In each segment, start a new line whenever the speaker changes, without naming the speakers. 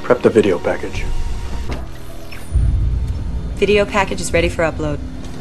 Prep the video package.
Video package is ready for upload.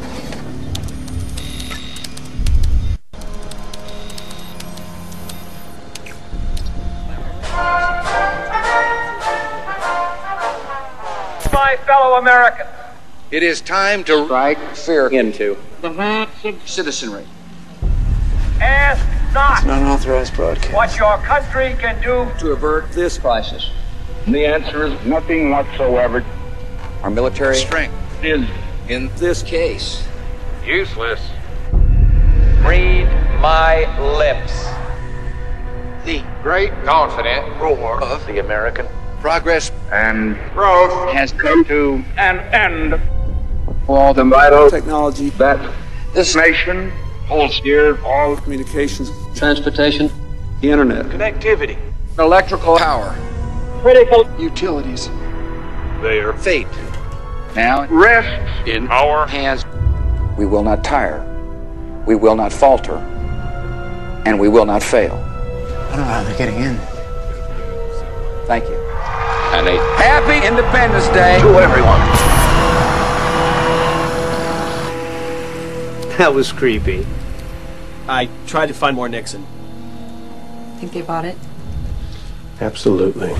My fellow Americans,
it is time to strike fear into the hearts of citizenry.
ask not
It's not an authorized broadcast.
what your country can do
To avert this crisis,
And the answer is nothing whatsoever.
our military strength
Is
in this case
useless. Read my lips.
the great
Confident roar of the American
progress
and growth has come to an end for all the
Vital technology,
that this nation holds dear, all
communications,
transportation,
the internet,
connectivity.
electrical power,
critical
utilities.
Their
fate
now rests
in our
hands. We will not tire, we will not falter, and we will not fail.
I don't know how they're getting in.
Thank you. And a happy Independence Day
to everyone.
That was creepy. I tried to find more Nixon.
Think they bought it?
Absolutely.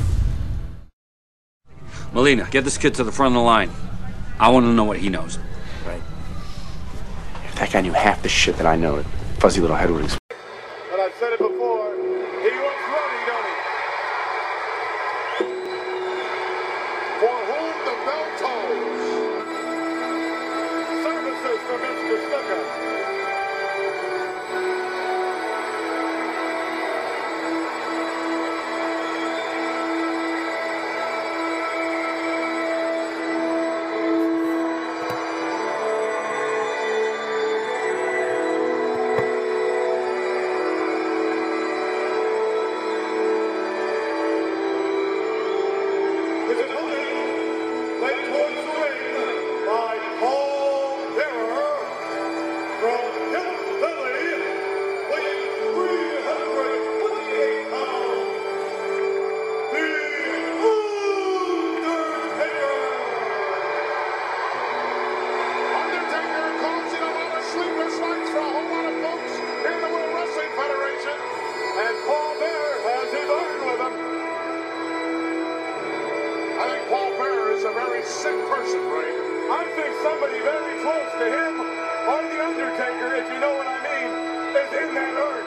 Molina, get this kid to the front of the line. I want to know what he knows.
Right. If that guy knew half the shit that I know, fuzzy little head would explode.
But I've said it before, he was running, don't he? For whom the bell tolls. Services for Mr. Snooker. Is it holding? Led towards the ring by Paul Bearer from Hill Valley, weighing 328 pounds, The Undertaker. Undertaker causing a lot of sleepless nights for a whole lot of folks in the World Wrestling Federation, and Paul Bearer has his iron with him. I think Paul Bearer is a very sick person, Ray. I think somebody very close to him, or The Undertaker, if you know what I mean, is in that urn.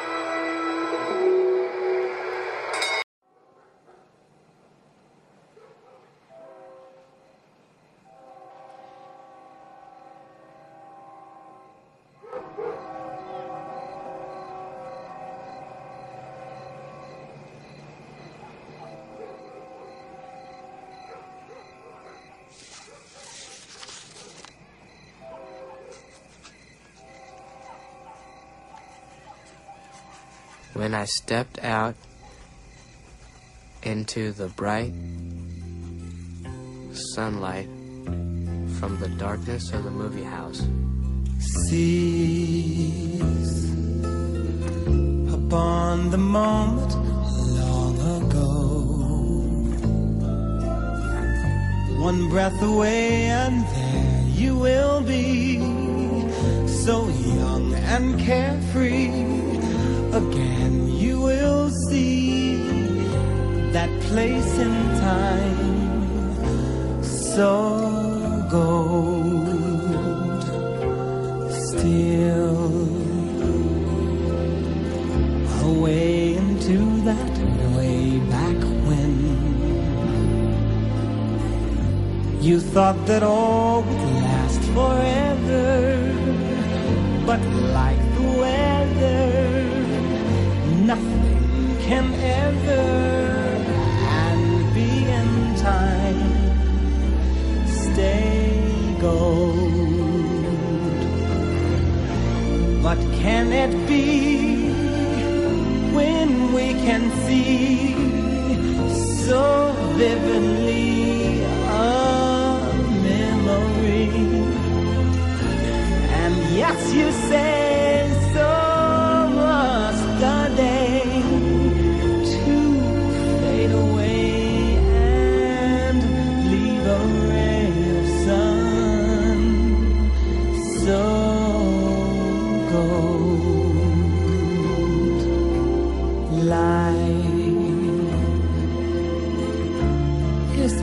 When I stepped out into the bright sunlight from the darkness of the movie house,
Seize upon the moment long ago. One breath away and there you will be, so young and carefree. Again you will see that place in time, so gold still, away into that way back when you thought that all would last forever, but like the weather, nothing can ever, and be in time, stay gold. What can it be when we can see so vividly a memory? And yes, you say so must the day to fade away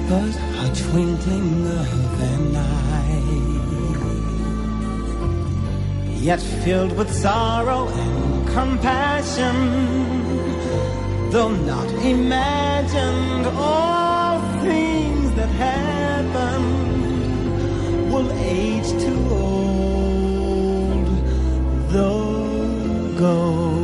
but a twinkling of an eye. Yet filled with sorrow and compassion, though not imagined, all things that happen will age too old, though gold.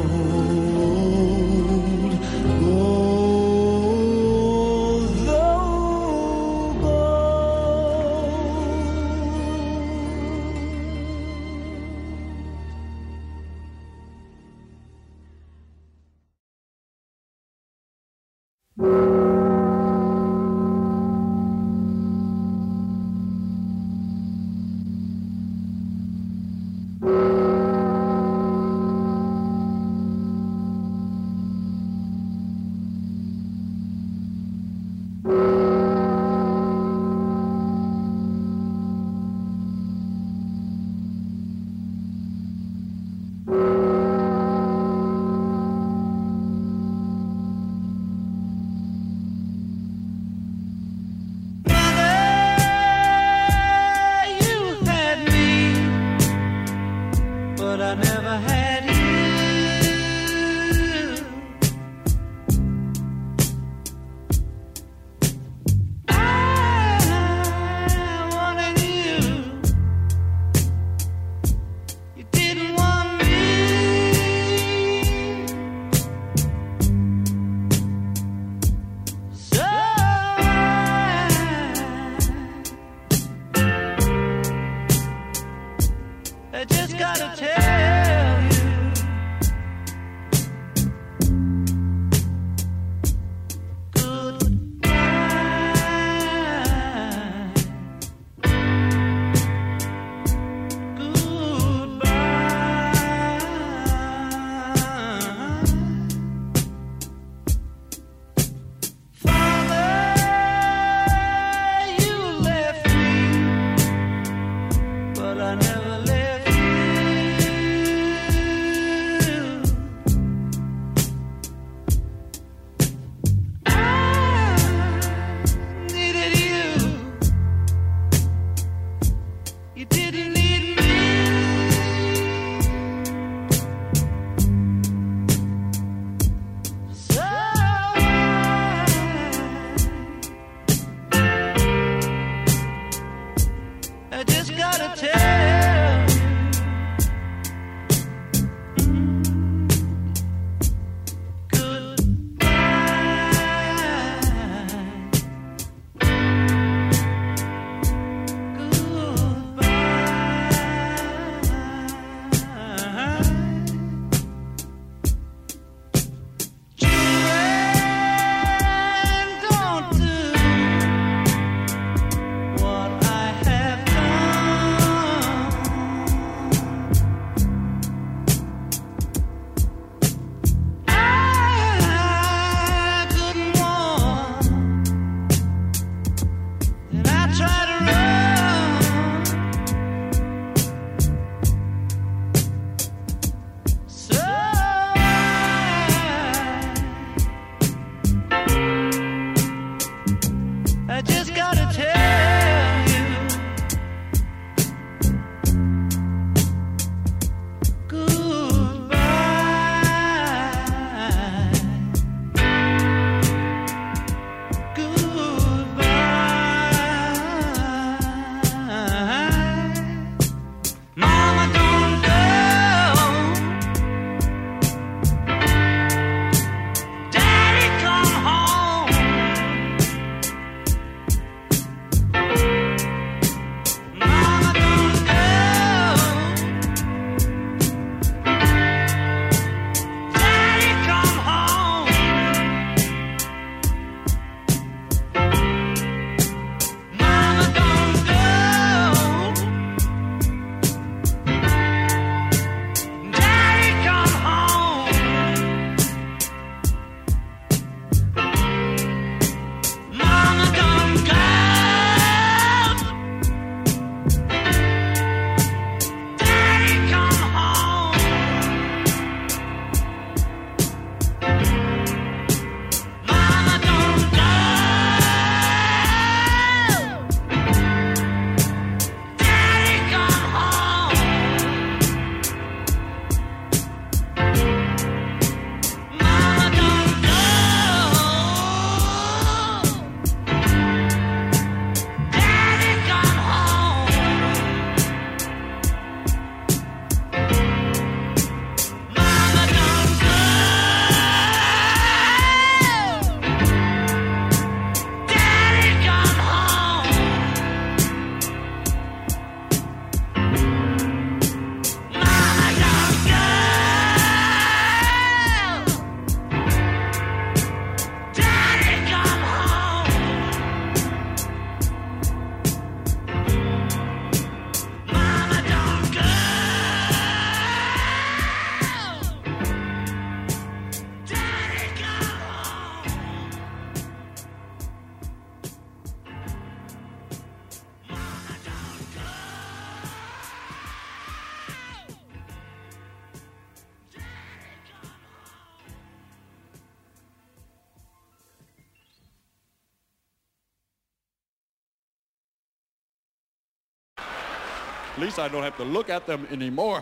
At least I don't have to look at them anymore.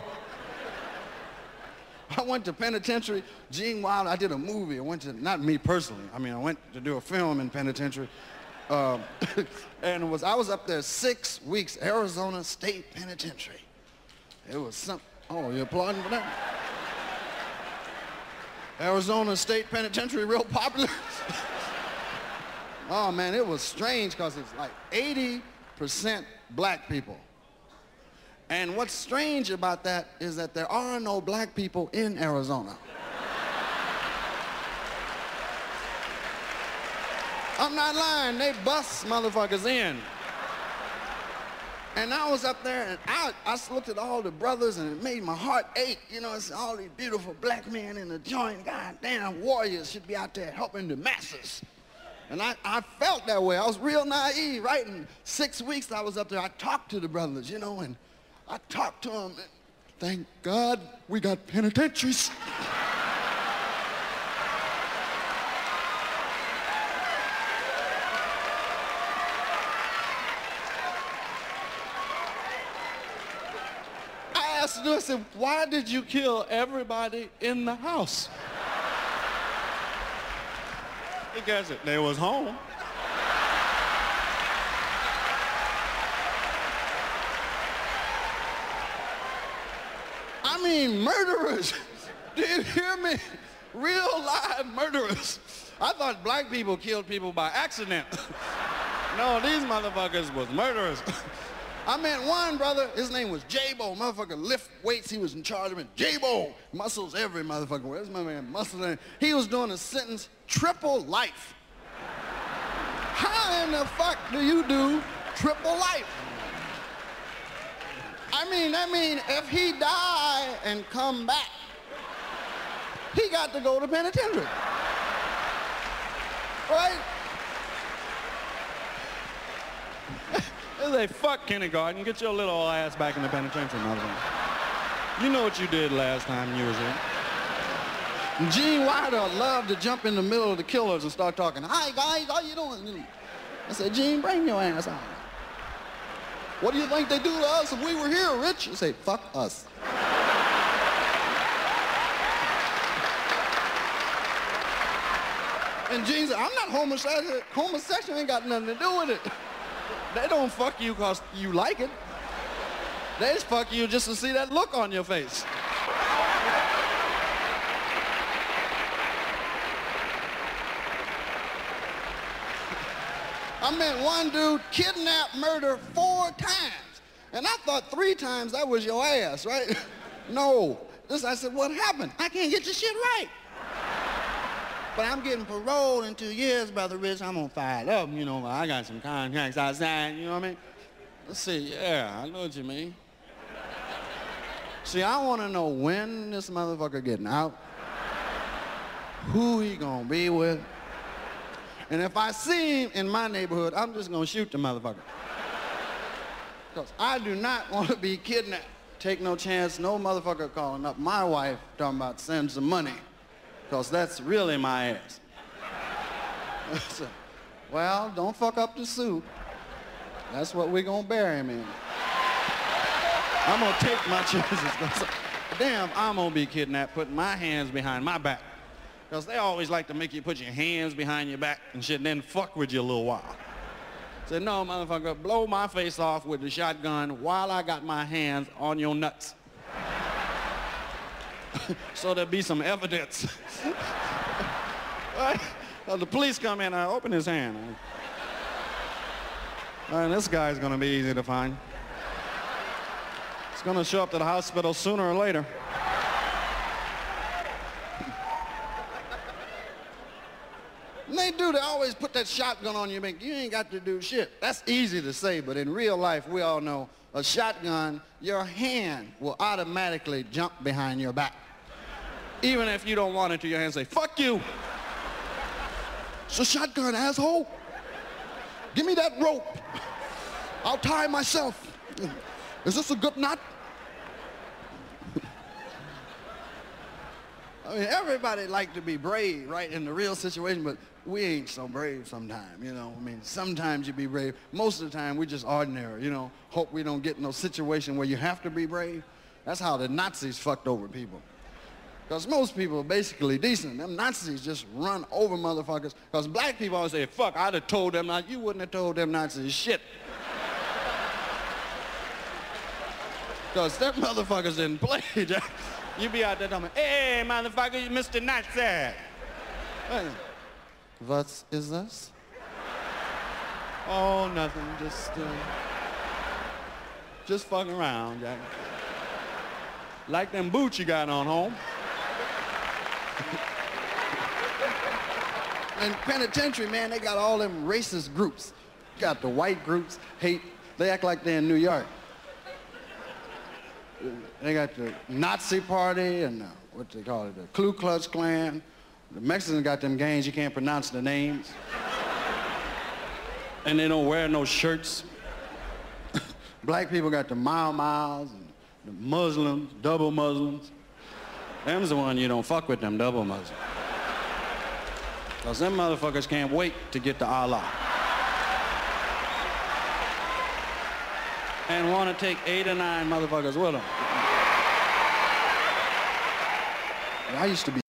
I went to penitentiary. Gene Wilder, I did a movie. I went to, not me personally, I mean, I went to do a film in penitentiary. And I was up there 6 weeks, Arizona State Penitentiary. It was some, oh, you applauding for that? Arizona State Penitentiary, real popular. Oh man, it was strange because it's like 80% black people. And what's strange about that is that there are no black people in Arizona. I'm not lying, they bust motherfuckers in. And I was up there and I looked at all the brothers and it made my heart ache. You know, it's all these beautiful black men in the joint. God damn, warriors should be out there helping the masses. And I felt that way. I was real naive, right? In 6 weeks I was up there, I talked to the brothers, you know, and I talked to them. And thank God we got penitentiaries. I asked them, I said, why did you kill everybody in the house? Because they was home. I mean, murderers. Do you hear me? Real live murderers. I thought black people killed people by accident. No, these motherfuckers was murderers. I met one brother, his name was J-Bo. Motherfucker lift weights, he was in charge of it. J-Bo, muscles every motherfucker. Where's my man? Muscle. He was doing a sentence, triple life. How in the fuck do you do triple life? I mean, if he die and come back, he got to go to penitentiary. Right? They say, fuck kindergarten, get your little old ass back in the penitentiary, motherfucker. You know what you did last time you was here. Gene Wilder loved to jump in the middle of the killers and start talking, hi guys, how you doing? I said, Gene, bring your ass out. What do you think they do to us if we were here, Rich? He said, fuck us. And Gene said, I'm not homosexual. Homosexual ain't got nothing to do with it. They don't fuck you because you like it. They just fuck you just to see that look on your face. I met one dude kidnap, murder 4 times. And I thought 3 times that was your ass, right? No. I said, what happened? I can't get your shit right. But I'm getting paroled in 2 years, Brother Rich. I'm gonna file up, you know. I got some contracts outside, you know what I mean? Let's see, yeah, I know what you mean. See, I wanna know when this motherfucker getting out, who he gonna be with, and if I see him in my neighborhood, I'm just gonna shoot the motherfucker. Because I do not want to be kidnapped. Take no chance, no motherfucker calling up my wife talking about send some money. Because that's really my ass. So, well, don't fuck up the suit. That's what we're gonna bury him in. I'm gonna take my chances. Damn, I'm gonna be kidnapped putting my hands behind my back. Because they always like to make you put your hands behind your back and shit and then fuck with you a little while. Said, no, motherfucker, blow my face off with the shotgun while I got my hands on your nuts. So there'll be some evidence. Right? So the police come in, I open his hand. And this guy's gonna be easy to find. He's gonna show up to the hospital sooner or later. And they always put that shotgun on you, you ain't got to do shit. That's easy to say, but in real life, we all know a shotgun, your hand will automatically jump behind your back. Even if you don't want it to, your hand say, fuck you. It's a shotgun, asshole. Give me that rope. I'll tie myself. Is this a good knot? I mean, everybody like to be brave, right, in the real situation, but we ain't so brave sometimes, you know. I mean, sometimes you be brave. Most of the time, we just ordinary, you know. Hope we don't get in no situation where you have to be brave. That's how the Nazis fucked over people. Because most people are basically decent. Them Nazis just run over motherfuckers. Because black people always say, fuck, I'd have told them. Now, you wouldn't have told them Nazis shit. Because them motherfuckers didn't play. You be out there telling me, hey, motherfucker, you Mr. Nazi. What is this? Oh, nothing. Just fucking around, Jack. Like them boots you got on home. In penitentiary, man, they got all them racist groups. You got the white groups, hate, they act like they're in New York. They got the Nazi party and what they call it, the Ku Klux Klan. The Mexicans got them gangs, you can't pronounce the names. And they don't wear no shirts. Black people got the Mau Maus and the Muslims, double Muslims. Them's the one you don't fuck with, them double Muslims. Because them motherfuckers can't wait to get to Allah. And want to take 8 or 9 motherfuckers with them. I used to be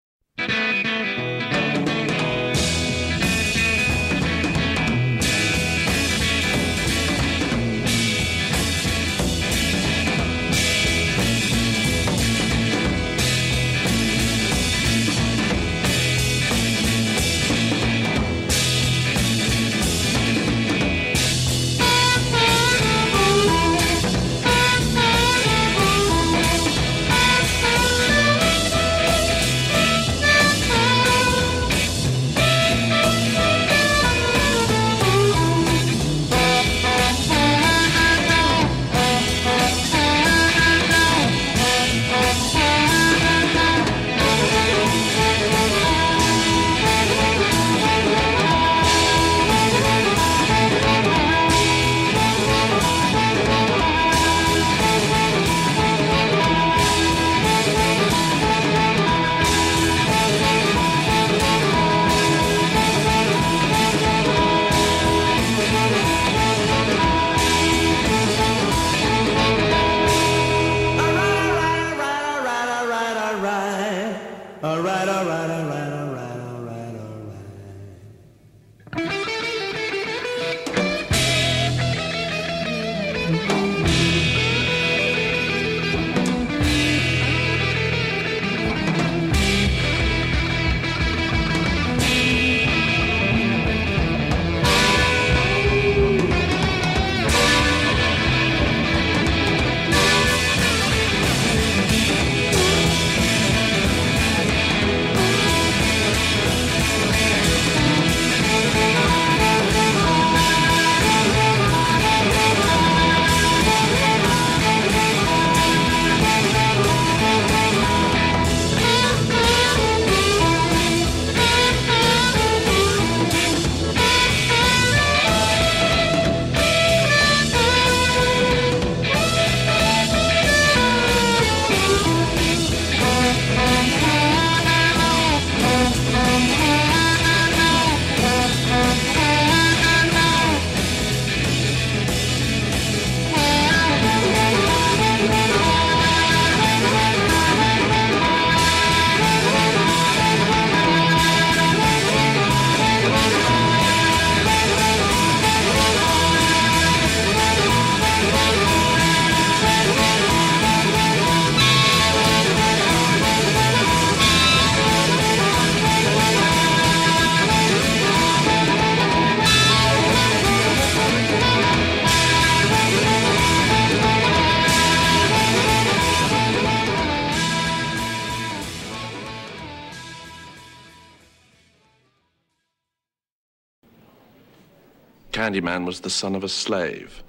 Candyman was the son of a slave.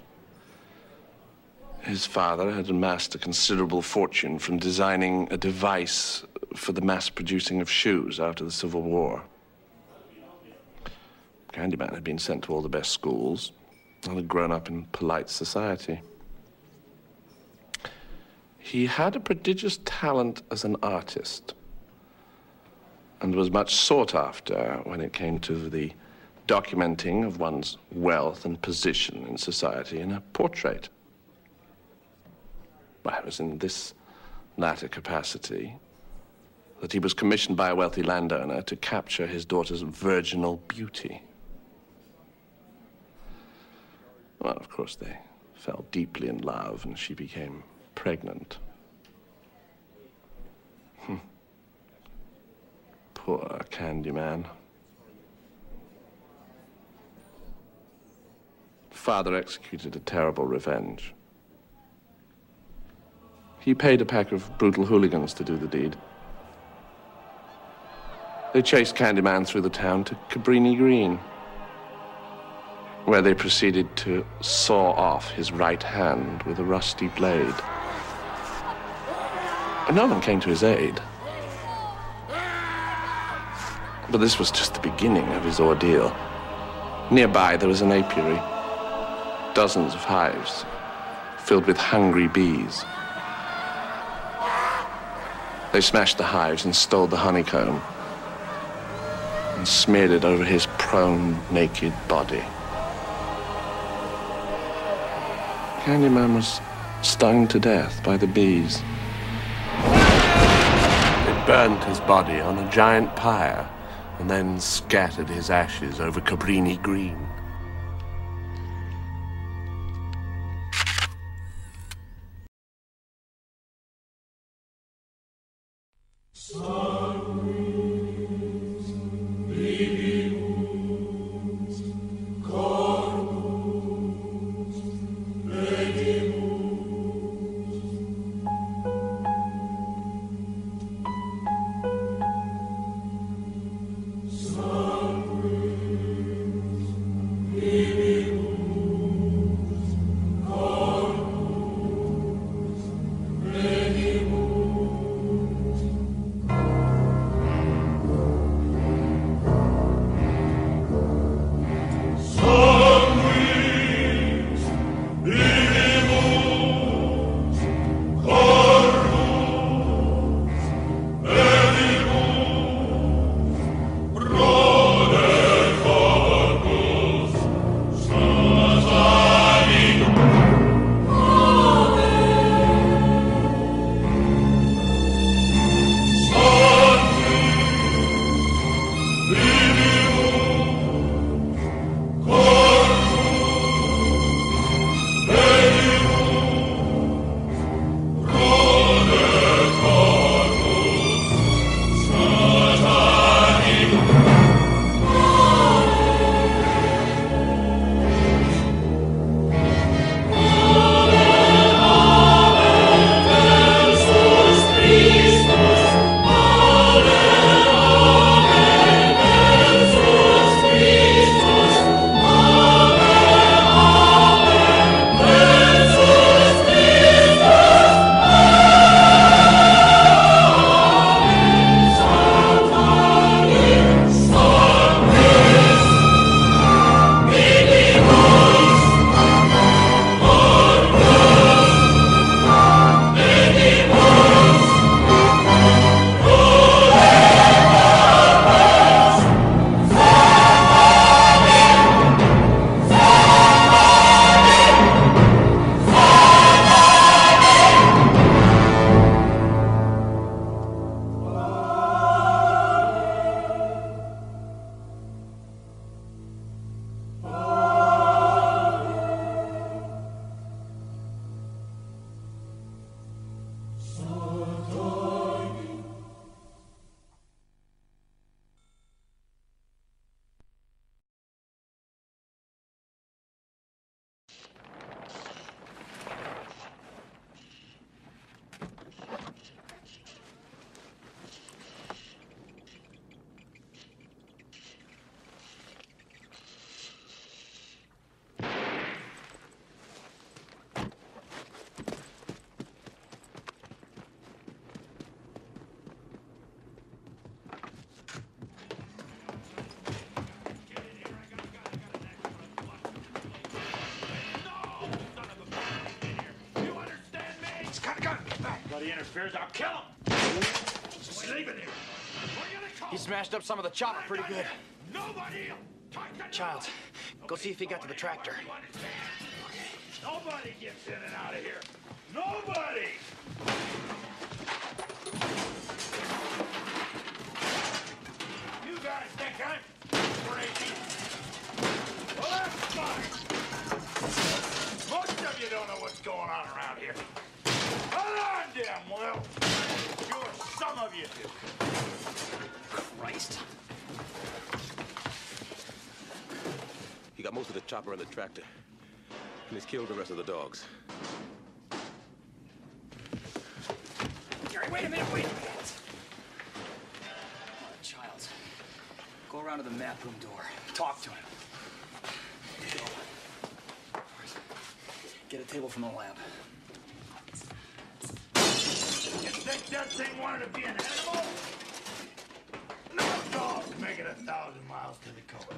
His father had amassed a considerable fortune from designing a device for the mass producing of shoes after the Civil War. Candyman had been sent to all the best schools and had grown up in polite society. He had a prodigious talent as an artist, and was much sought after when it came to the documenting of one's wealth and position in society in a portrait. It was in this latter capacity that he was commissioned by a wealthy landowner to capture his daughter's virginal beauty. Well, of course, they fell deeply in love, and she became pregnant. Poor Candyman. Father executed a terrible revenge. He paid a pack of brutal hooligans to do the deed. They chased Candyman through the town to Cabrini Green, where they proceeded to saw off his right hand with a rusty blade. But no one came to his aid. But this was just the beginning of his ordeal. Nearby, there was an apiary. Dozens of hives filled with hungry bees. They smashed the hives and stole the honeycomb and smeared it over his prone, naked body. Candyman was stung to death by the bees. They burnt his body on a giant pyre and then scattered his ashes over Cabrini Green.
Bloody interferes, I'll kill him!
He smashed up some of the chopper pretty good.
Nobody!
Childs, go see if he got to the tractor.
Nobody gets in and out of here! Nobody! You guys think I'm crazy? Well, that's fine. Most of you don't know what's going on around here. But I damn well. Sure, some of you do.
Christ.
He got most of the chopper and the tractor. And he's killed the rest of the dogs.
Gary, wait a minute, wait a minute. Come on, Childs. Go around to the map room door. Talk to him. Get a table from the lab.
You think that thing wanted to be an animal? No dog's making 1,000 miles to the coast.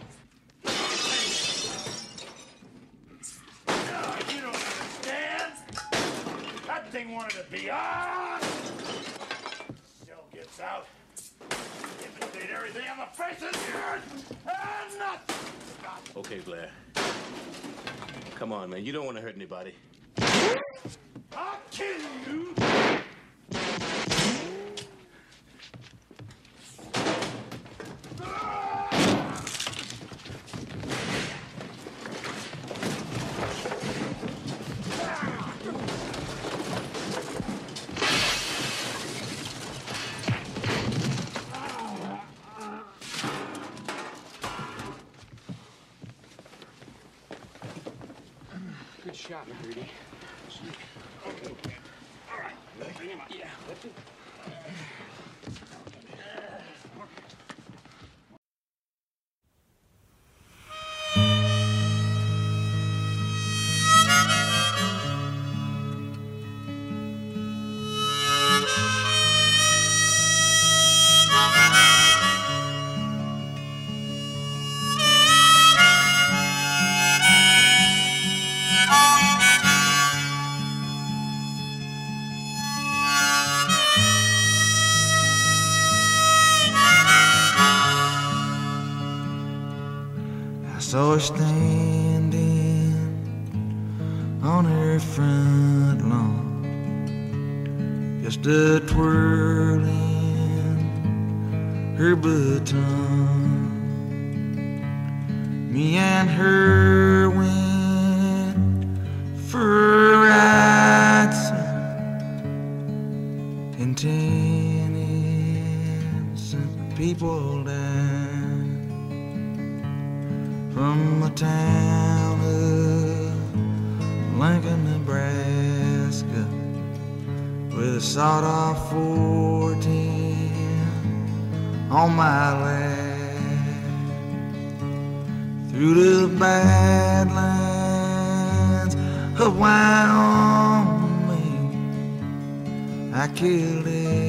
No, you don't understand. That thing wanted to be ours. Still gets out. Imitate everything on the face of the earth. And nothing.
Okay, Blair. Come on, man. You don't want to hurt anybody.
I'll kill you.
Good shot, McGreedy.
Okay. All right. Bring him up. Yeah. Lift him.
Saw her standing on her front lawn, just a twirling her baton. Me and her went for a ride in 10 innocent people died. From the town of Lincoln, Nebraska, with a sawed-off 410 on my lap, through the badlands of Wyoming, I killed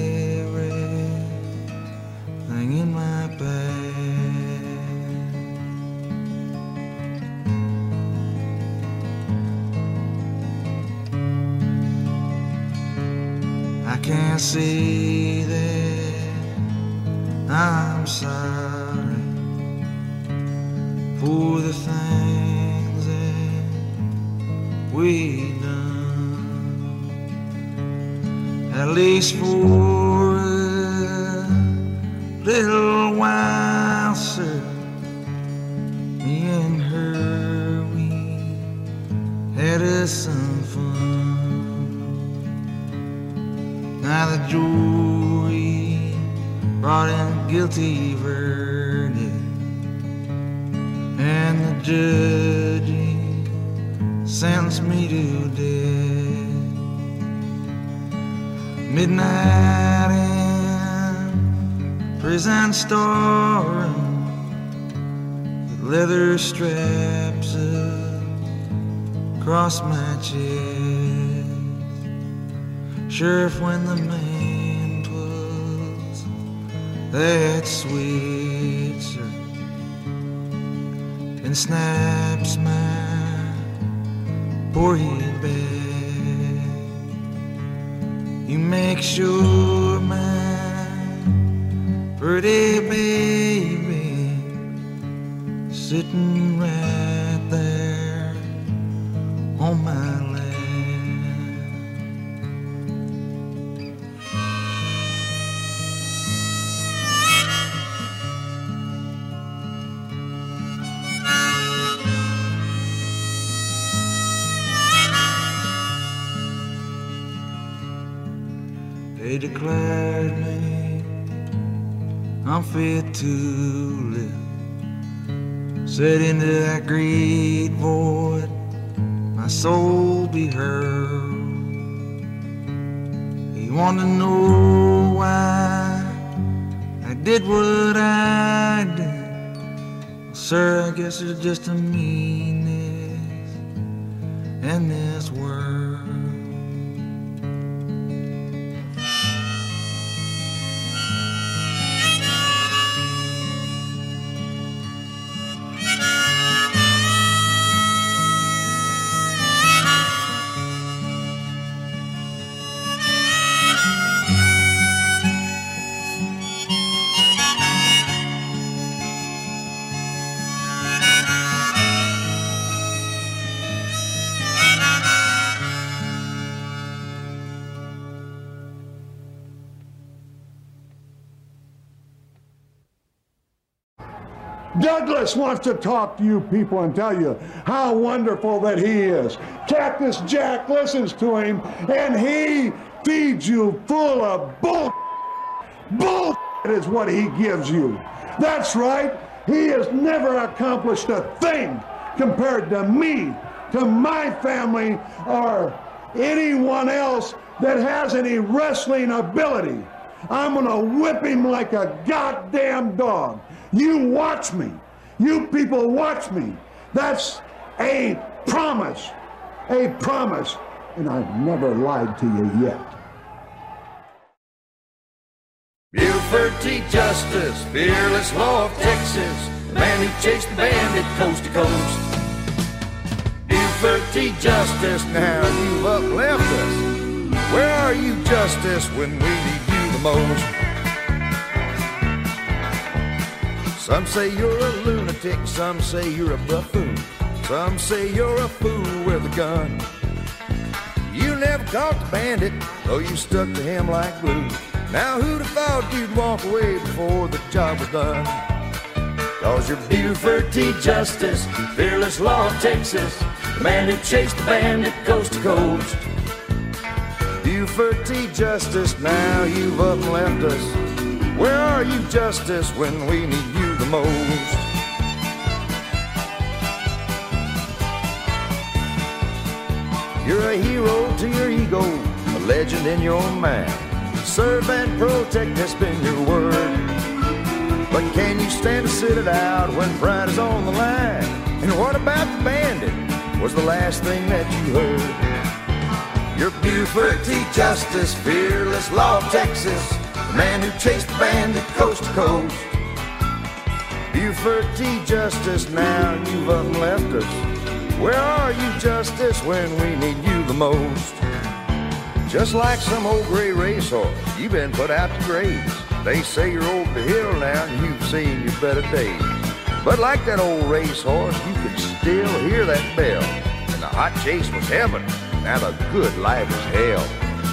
everything in my path. I can't say that I'm sorry for the things that we done, at least for a little while, sir. Me and her, we had us some fun. Now the jury brought in a guilty verdict, and the judge sentenced me to death. Midnight in prison storeroom, with leather straps across my chest. Sheriff, when the man 'twas that Switzer and snaps my poor head back. You make sure, man,
pretty baby sitting right there on my lap. They declared me unfit to live. Said into that great void my soul be heard. He wanted to know why I did what I did. Well, sir, I guess it's just a meanness in this world.
Douglas wants to talk to you people and tell you how wonderful that he is. Cactus Jack listens to him and he feeds you full of bull. Bull is what he gives you. That's right. He has never accomplished a thing compared to me, to my family, or anyone else that has any wrestling ability. I'm gonna whip him like a goddamn dog. You watch me. You people watch me. That's a promise. A promise. And I've never lied to you yet.
Buford T. Justice, fearless law of Texas, the man who chased the bandit coast to coast. Buford T. Justice, now you've upleft us. Where are you, Justice, when we need you the most? Some say you're a lunatic, some say you're a buffoon, some say you're a fool with a gun. You never caught the bandit, though you stuck to him like glue. Now who'd have thought you'd walk away before the job was done? Cause you're Buford T. Justice, fearless law of Texas, the man who chased the bandit coast to coast. Buford T. Justice, now you've up and left us. Where are you, Justice, when we need you the most? You're a hero to your ego, a legend in your mind. Serve and protect has been your word. But can you stand to sit it out when pride is on the line? And what about the bandit was the last thing that you heard? You're Buford T. Justice, fearless law of Texas, the man who chased the bandit coast to coast. Buford T. Justice, now you've up and left us. Where are you, Justice, when we need you the most? Just like some old gray racehorse, you've been put out to graze. They say you're over the hill now and you've seen your better days. But like that old racehorse, you could still hear that bell. And the hot chase was heaven, now the good life is hell.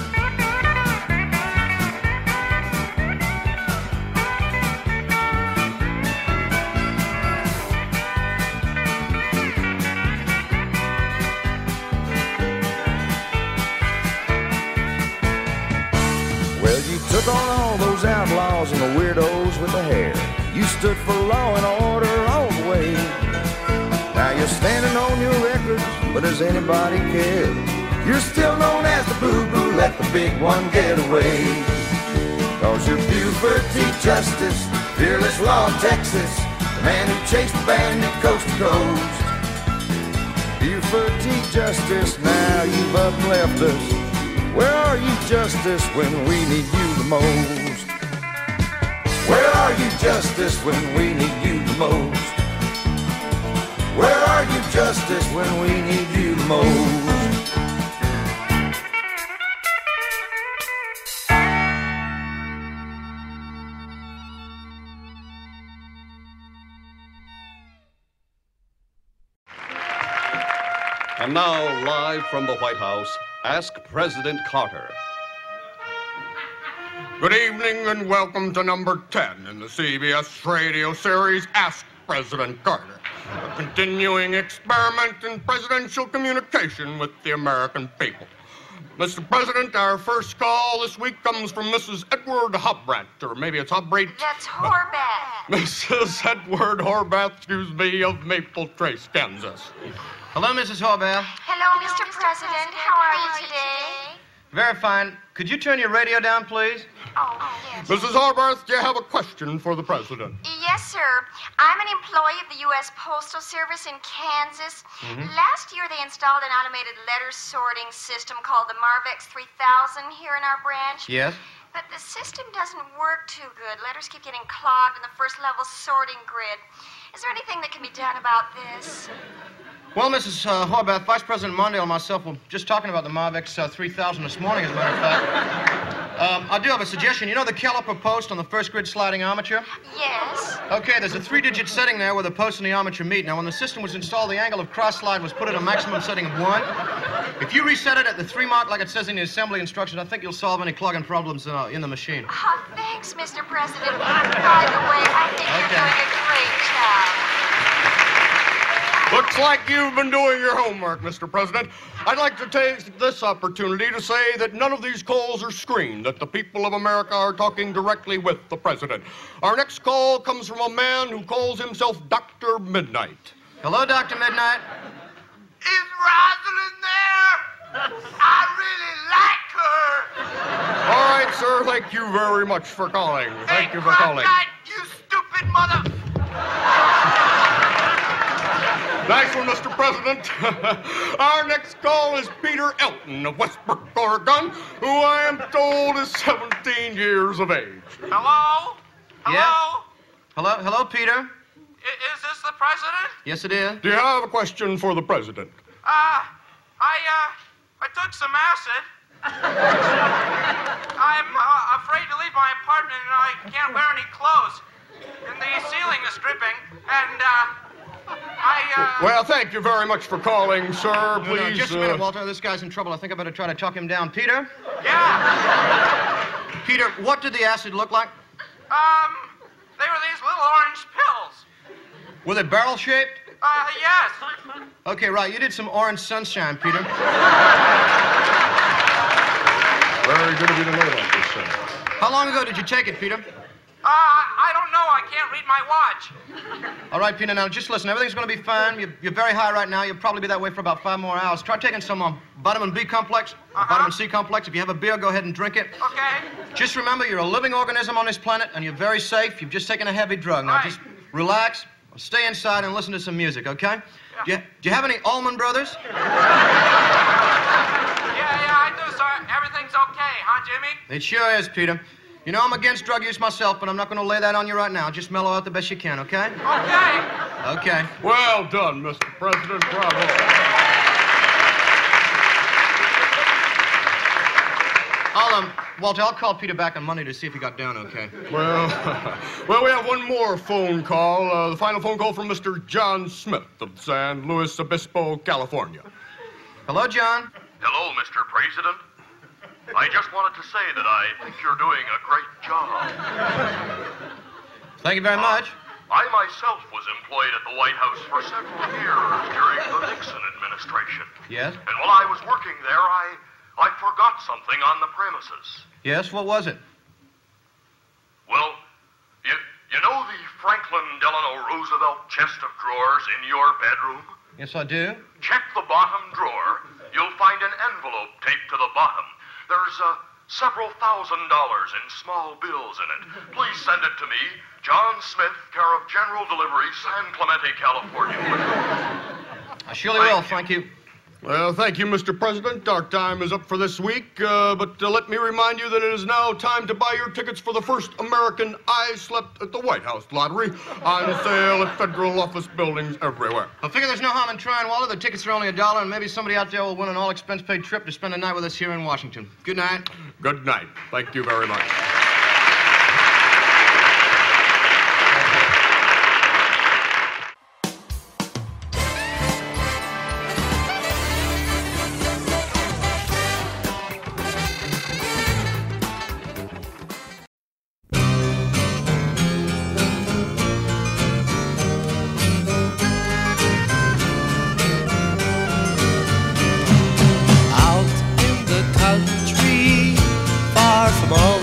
Took on all those outlaws and the weirdos with the hair. You stood for law and order all the way. Now you're standing on your records, but does anybody care? You're still known as the boo-boo, let the big one get away. Cause you're Buford T. Justice, fearless law of Texas, the man who chased the bandit coast to coast. Buford T. Justice, now you've up and left us. Where are you, Justice, when we need you the most? Where are you, Justice, when we need you the most? Where are you, Justice, when we need you the most?
And now, live from the White House, Ask President Carter.
Good evening and welcome to number 10 in the CBS radio series Ask President Carter, a continuing experiment in presidential communication with the American people. Mr. President, our first call this week comes from Mrs. Edward Hobbrat, or maybe it's Hobbrat.
That's Horvath.
Mrs. Edward Horvath, of Maple Trace, Kansas.
Hello, Mrs. Horvath.
Hello, Mr. President. How are you today?
Very fine. Could you turn your radio down, please?
Oh, yes.
Mrs. Horvath, do you have a question for the President?
Yes, sir. I'm an employee of the U.S. Postal Service in Kansas. Last year, they installed an automated letter sorting system called the Marvex 3000 here in our branch.
Yes?
But the system doesn't work too good. Letters keep getting clogged in the first level sorting grid. Is there anything that can be done about this?
Well, Mrs. Horvath, Vice President Mondale and myself were just talking about the Marvex 3000 this morning, as a matter of fact. I do have a suggestion. You know the caliper post on the first grid sliding armature?
Yes.
Okay, there's a 3-digit setting there where the post and the armature meet. Now, when the system was installed, the angle of cross-slide was put at a maximum setting of 1. If you reset it at the 3 mark like it says in the assembly instructions, I think you'll solve any clogging problems in the machine.
Oh, thanks, Mr. President. By the way, I think you're doing a great job.
Looks like you've been doing your homework, Mr. President. I'd like to take this opportunity to say that none of these calls are screened, that the people of America are talking directly with the President. Our next call comes from a man who calls himself Dr. Midnight.
Hello, Dr. Midnight.
Is Rosalind there? I really like her.
All right, sir, thank you very much for calling. Thank you for calling.
You stupid mother...
Nice one, Mr. President. Our next call is Peter Elton of Westbrook, Oregon, who I am told is 17 years of age.
Hello? Hello?
Yeah? Hello, Peter.
Is this the President?
Yes, it is.
Do you have a question for the President?
I took some acid. I'm afraid to leave my apartment and I can't wear any clothes. And the ceiling is dripping, and,
Well, thank you very much for calling, sir. Please,
No, just a minute, Walter. This guy's in trouble. I think I better try to talk him down. Peter?
Yeah?
Peter, what did the acid look like?
They were these little orange pills.
Were they barrel-shaped?
Yes.
Okay, right. You did some orange sunshine, Peter.
Very good of you to know that, sir.
How long ago did you take it, Peter?
I don't know. I can't read my watch.
All right, Peter, now just listen. Everything's going to be fine. You're very high right now. You'll probably be that way for about 5 more hours. Try taking some vitamin B complex, vitamin C complex. If you have a beer, go ahead and drink it.
Okay.
Just remember, you're a living organism on this planet, and you're very safe. You've just taken a heavy drug. Now, just relax, stay inside, and listen to some music, okay? Yeah. Do you have any Allman Brothers?
Yeah, I do, sir. Everything's okay, huh, Jimmy?
It sure is, Peter. You know, I'm against drug use myself, but I'm not going to lay that on you right now. Just mellow out the best you can, okay?
Okay.
Okay. Well done, Mr. President. Bravo.
Walter, I'll call Peter back on Monday to see if he got down okay.
Well, we have one more phone call. The final phone call from Mr. John Smith of San Luis Obispo, California.
Hello, John.
Hello, Mr. President. I just wanted to say that I think you're doing a great job.
Thank you very much.
I myself was employed at the White House for several years during the Nixon administration.
Yes?
And while I was working there, I forgot something on the premises.
Yes, what was it?
Well, you know the Franklin Delano Roosevelt chest of drawers in your bedroom?
Yes, I do.
Check the bottom drawer. You'll find an envelope taped to the bottom. There's several $1,000s in small bills in it. Please send it to me, John Smith, care of General Delivery, San Clemente, California.
I surely will, thank you.
Well, thank you, Mr. President. Our time is up for this week, but let me remind you that it is now time to buy your tickets for the first American I Slept at the White House lottery, on sale at federal office buildings everywhere.
I figure there's no harm in trying, Walter. The tickets are only $1, and maybe somebody out there will win an all-expense-paid trip to spend a night with us here in Washington. Good night.
Good night. Thank you very much.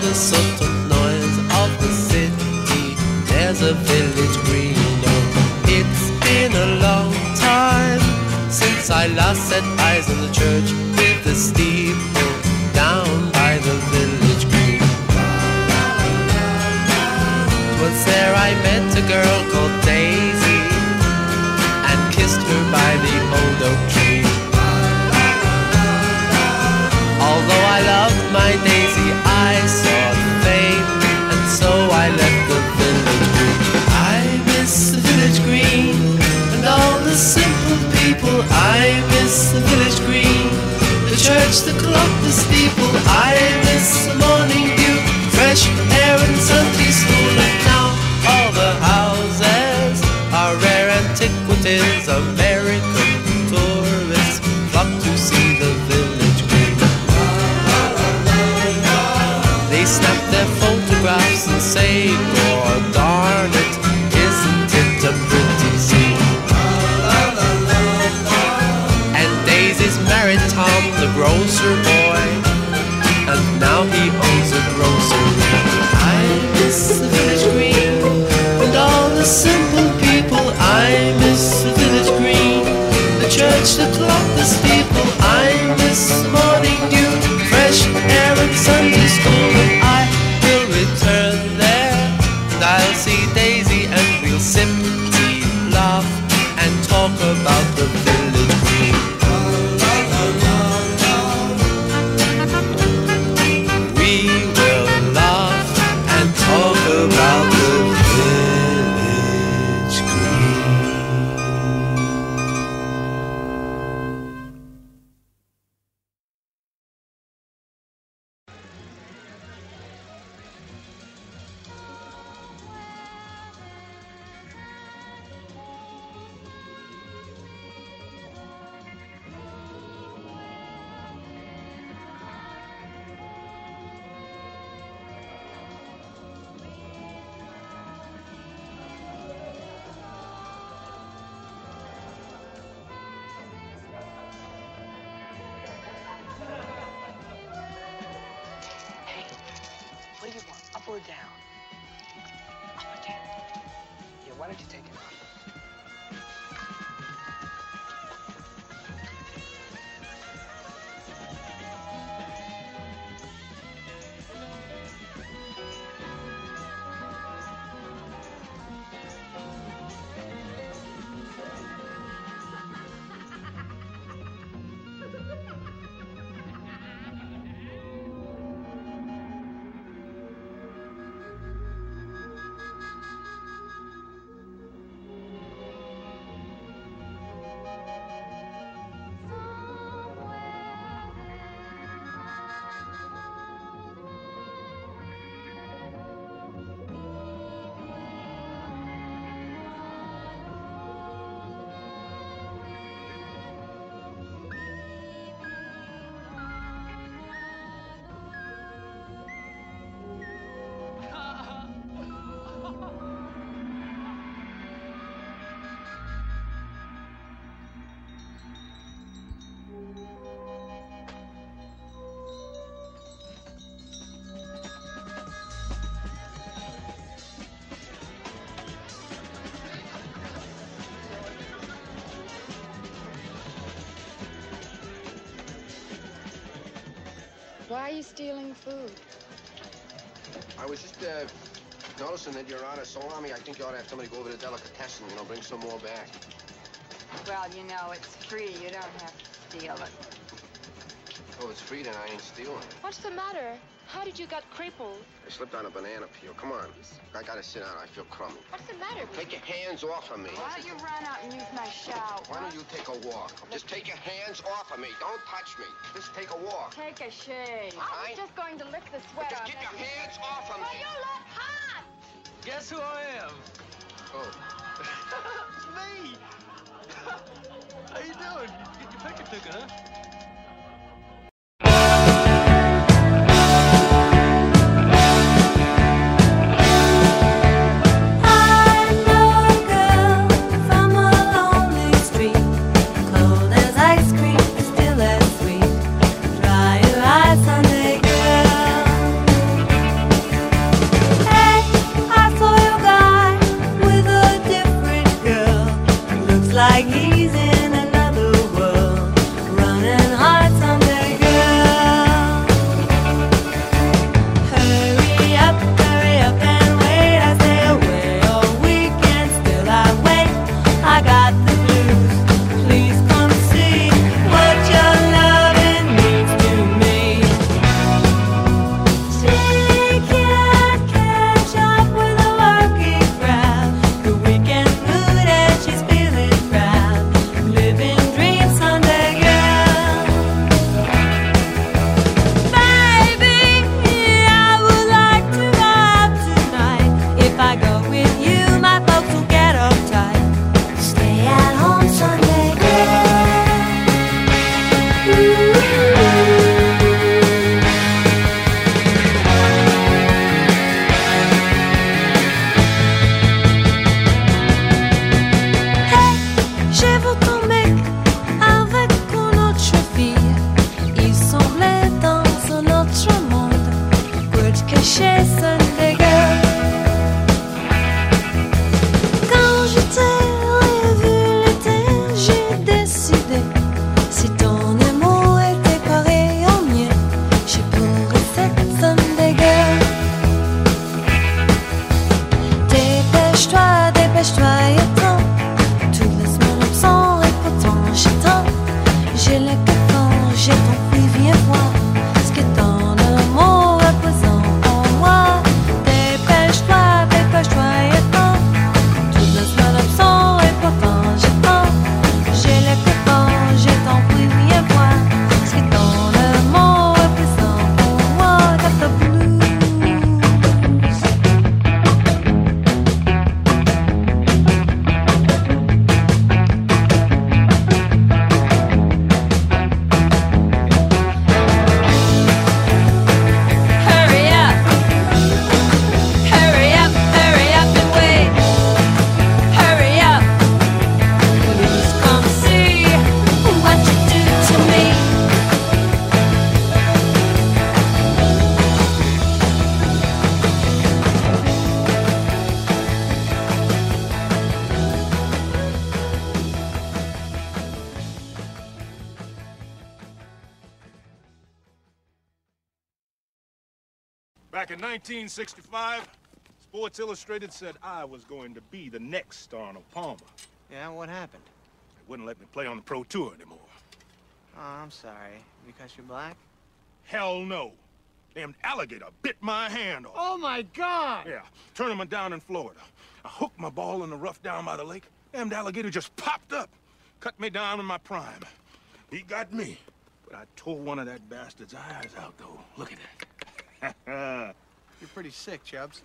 the sort of noise of the city. There's a village green. Oh, it's been a long time since I last set eyes on the church with the steeple down by the village green. 'Twas there I met a girl called Daisy and kissed her by the old oak tree. Although I loved my Daisy, I sought fame, and so I left the village green. I miss the village green and all the simple people. I miss the village green, the church, the clock, the steeple. I miss the morning dew, fresh air and Sunday school. And now all the houses are rare antiquities. American tourists flock to see the village green. They snap their photographs and say, "Oh, darn it, isn't it a pretty scene?" And Daisy's married Tom, the grocer boy, and now he owns a grocery. I miss the village green and all the simple people. I miss the village green, the church, the clock, the steeple. I miss the morning dew, fresh air and Sunday school. And I will return there, and I'll see Daisy, and we'll sip tea, laugh, and talk about the village green. We will laugh and talk about the village green.
What do you want? Up or down? Up or down? Yeah, why don't you take it off?
Why are you stealing food?
I was just noticing that you're out of salami. I think you ought to have somebody go over to Delicatessen, bring some more back.
Well, it's free. You don't have to steal it.
Oh, it's free, then I ain't stealing.
What's the matter? How did you get crippled?
I slipped on a banana peel. Come on. I gotta sit down. I feel crummy.
What's the matter?
Take your hands off of me.
Why don't you run out and use my shower?
Why don't you take a walk? Just take your hands off of me. Don't touch me. Just take a walk.
Take a shave. I was just going to lick the sweat
Just
off.
keep your hands off of me.
Well, you look hot!
Guess who I am?
Oh.
It's me! How you doing? Get your picture taken, huh?
Back in 1965, Sports Illustrated said I was going to be the next Arnold Palmer.
Yeah, what happened?
They wouldn't let me play on the pro tour anymore.
Oh, I'm sorry. Because you're black?
Hell no. Damn alligator bit my hand off.
Oh, my God!
Yeah, tournament down in Florida. I hooked my ball in the rough down by the lake. Damn alligator just popped up. Cut me down in my prime. He got me. But I tore one of that bastard's eyes out, though. Look at it.
You're pretty sick, Chubbs.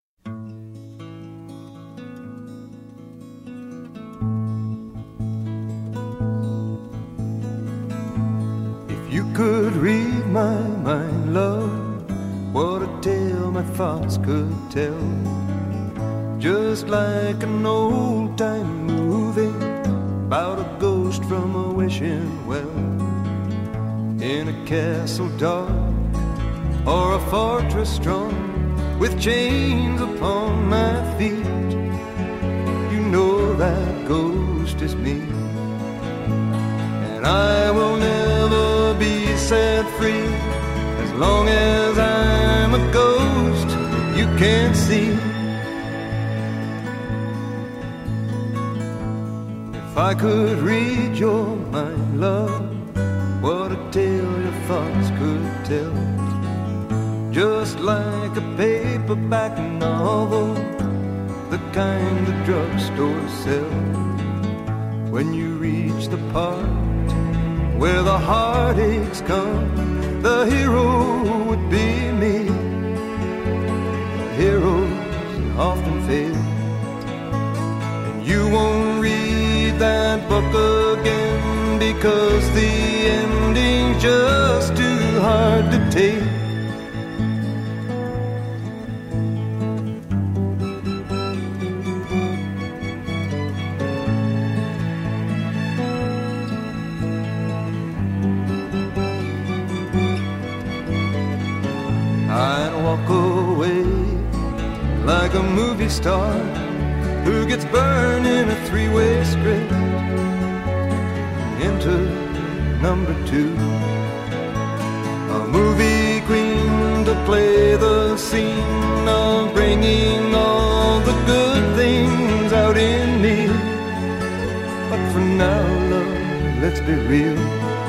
If you could read my mind, love, what a tale my thoughts could tell. Just like an old-time movie about a ghost from a wishing well. In a castle dark or a fortress strong with chains upon my feet, you know that ghost is me. And I will never be set free as long as I'm a ghost that you can't see. If I could read your mind, love, what a tale your thoughts could tell. Just like a paperback novel, the kind the drugstore sells. When you reach the part where the heartaches come, the hero would be me. Heroes often fail, and you won't read that book again because the ending's just too hard to take. I'd walk away like a movie star who gets burned in a three-way script into number 2. A movie queen to play the scene of bringing all the good things out in me. But for now, love, let's be real.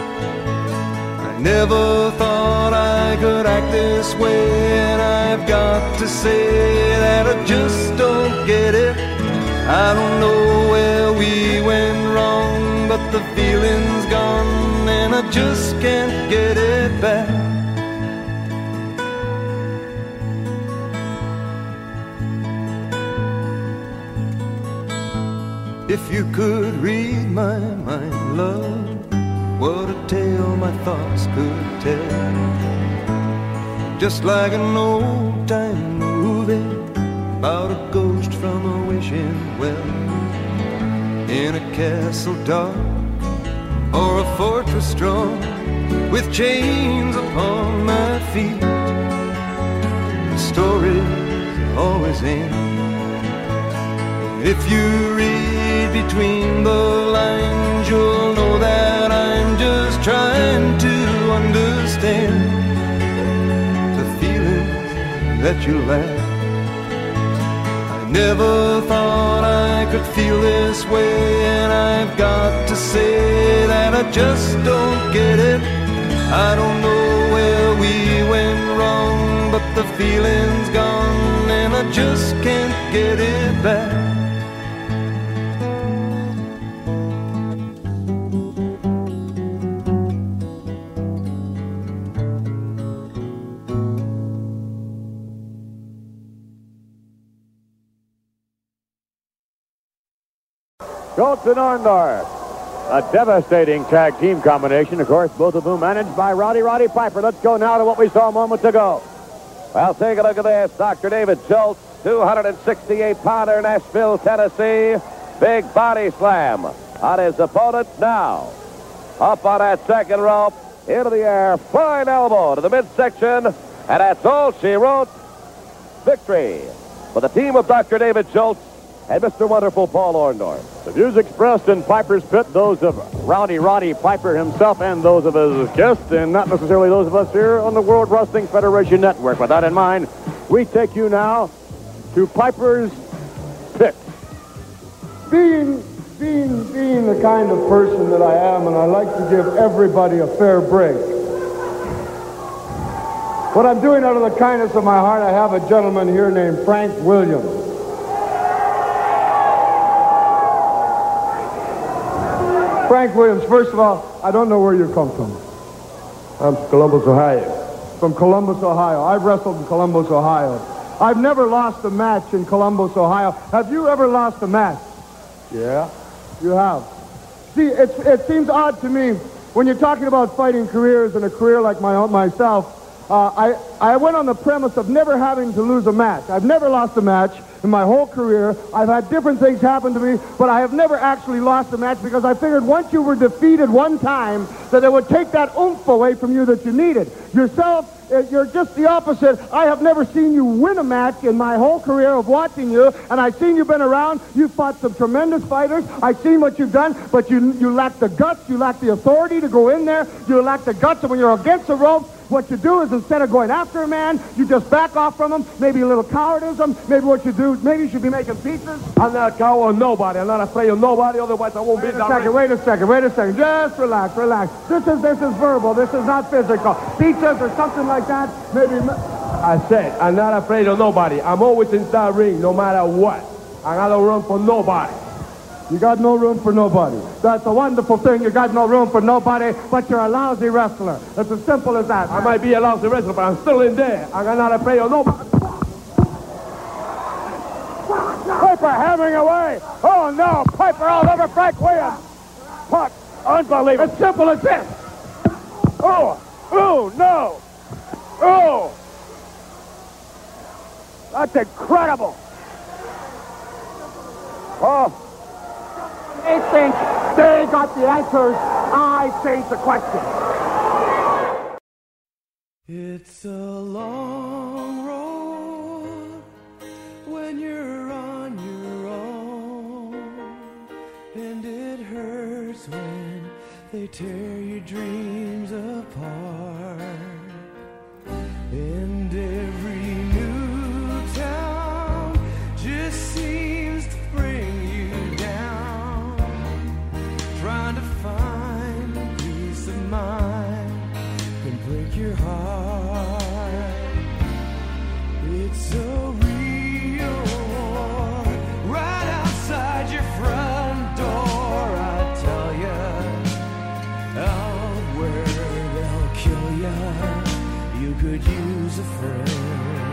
I never thought I could act this way, and I've got to say that I just don't get it. I don't know where we went wrong, but the feeling's gone, and I just can't get it back. If you could read my mind, love, what a tale my thoughts could tell. Just like an old-time movie about a ghost from a wishing well. In a castle dark or a fortress strong with chains upon my feet, the stories always end. If you read between the lines, you'll know that I'm just trying to understand the feelings that you lack. I never thought I could feel this way, and I've got to say that I just don't get it. I don't know where we went wrong, but the feeling's gone, and I just can't get it back.
Schultz and Orndorff. A devastating tag team combination, of course, both of whom managed by Roddy Piper. Let's go now to what we saw moments ago. Well, take a look at this. Dr. David Schultz, 268-pounder, Nashville, Tennessee. Big body slam on his opponent now. Up on that second rope, into the air, flying elbow to the midsection, and that's all she wrote. Victory for the team of Dr. David Schultz and Mr. Wonderful Paul Orndorff. The views expressed in Piper's Pit, those of Rowdy Roddy Piper himself and those of his guests, and not necessarily those of us here on the World Wrestling Federation Network. With that in mind, we take you now to Piper's Pit.
Being the kind of person that I am, and I like to give everybody a fair break. What I'm doing out of the kindness of my heart, I have a gentleman here named Frank Williams. Frank Williams, first of all, I don't know where you come from. I'm from Columbus, Ohio. From Columbus, Ohio. I've wrestled in Columbus, Ohio. I've never lost a match in Columbus, Ohio. Have you ever lost a match? Yeah, you have. See, it seems odd to me when you're talking about fighting careers and a career like myself. I went on the premise of never having to lose a match. I've never lost a match in my whole career. I've had different things happen to me, but I have never actually lost a match because I figured once you were defeated one time, that it would take that oomph away from you that you needed. Yourself, you're just the opposite. I have never seen you win a match in my whole career of watching you, and I've seen you've been around. You've fought some tremendous fighters. I've seen what you've done, but you lack the guts. You lack the authority to go in there. You lack the guts, and when you're against the ropes, what you do is instead of going after a man, you just back off from him, maybe a little cowardism. Maybe what you do, maybe you should be making pizzas. I'm not a coward of nobody. I'm not afraid of nobody, otherwise I won't be down. Wait a second. Just relax. This is verbal. This is not physical. Pizzas or something like that, maybe. I said, I'm not afraid of nobody. I'm always in that ring, no matter what. I got no room for nobody. You got no room for nobody. That's a wonderful thing. You got no room for nobody, but you're a lousy wrestler. It's as simple as that. I might be a lousy wrestler, but I'm still in there. I'm not afraid of nobody. Piper hammering away. Oh, no. Piper all over Frank Williams. Puck. Unbelievable. As simple as this. Oh, no. Oh. That's incredible. Oh. They think they got the answers. I changed the question.
It's a long road when you're on your own, and it hurts when they tear your dreams apart. And every new town just seems to bring you down, trying to find peace of mind can break your heart. It's so real, right outside your front door. I tell you, out where they'll kill you, you could use a friend.